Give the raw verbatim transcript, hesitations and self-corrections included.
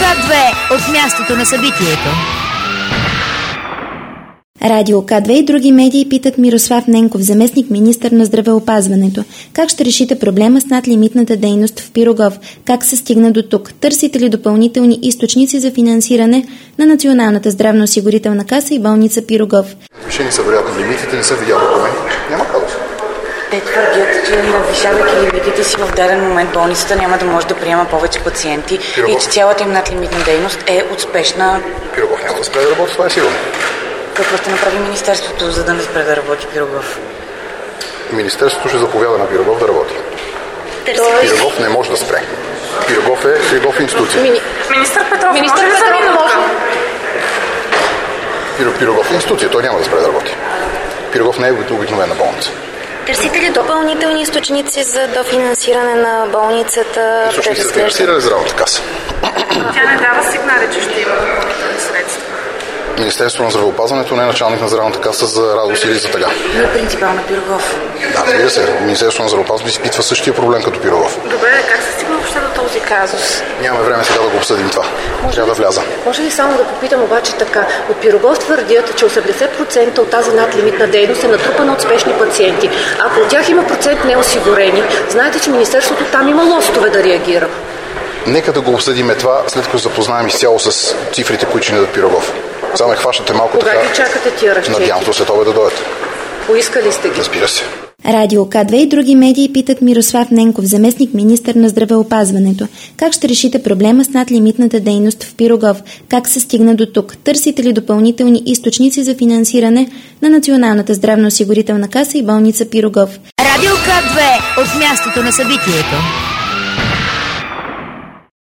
К две от мястото на събитието. Радио К две и други медии питат Мирослав Ненков, заместник-министър на здравеопазването. Как ще решите проблема с надлимитната дейност в Пирогов? Как се стигна до тук? Търсите ли допълнителни източници за финансиране на Националната здравноосигурителна каса и болница Пирогов? Вишени са вероятно лимитите, не са видяли промени. Няма казус. Те твърдят, че надвишавайки лимитите си в даден момент болницата няма да може да приема повече пациенти. Пирогов. И че цялата им надлимитна дейност е успешна. Пирогов няма да спре да работи, това е сигурно. Какво ще направи Министерството, за да не спре да работи Пирогов? Министерството ще заповяда на Пирогов да работи. Търси. Пирогов не може да спре. Пирогов е, Пирогов е институция. Мини... Министър Петров, Министър може Петров за минутка? Пир, Пирогов е институция, той няма да спре да работи. Пирогов не е обикновена болница. Търсите ли допълнителни източници за дофинансиране на болницата? Източници за финансиране здравната каса. Тя не дава сигнали, че ще има средства. Министерството на здравеопазването не е началник на здравната каса за радост или за тъга. Не е принципал на Пирогов. Да, разбира се. Министерството на здравеопазването изпитва същия проблем като Пирогов. Добре, как се стигна въобще до този казус? Нямаме време сега да го обсъдим това. Може Трябва ли, да вляза. Може ли само да попитам обаче така? От Пирогов твърдят, че осемдесет процента от тази надлимитна дейност е натрупана от спешни пациенти. Ако от тях има процент неосигурени, знаете, че Министерството там има лостове да реагира. Нека да го обсъдим това, след като запознаем изцяло с цифрите, които ще ни дадат Пирогов. Само ме хващате малко Кога така. Кога ги чакате тия разчети? Надявам се след това да дойдат. Поискали сте ги? Разбира се. Радио К две и други медии питат Мирослав Ненков, заместник-министър на здравеопазването. Как ще решите проблема с надлимитната дейност в Пирогов? Как се стигна до тук? Търсите ли допълнителни източници за финансиране на Националната здравноосигурителна каса и болница Пирогов? Радио К две от мястото на събитието.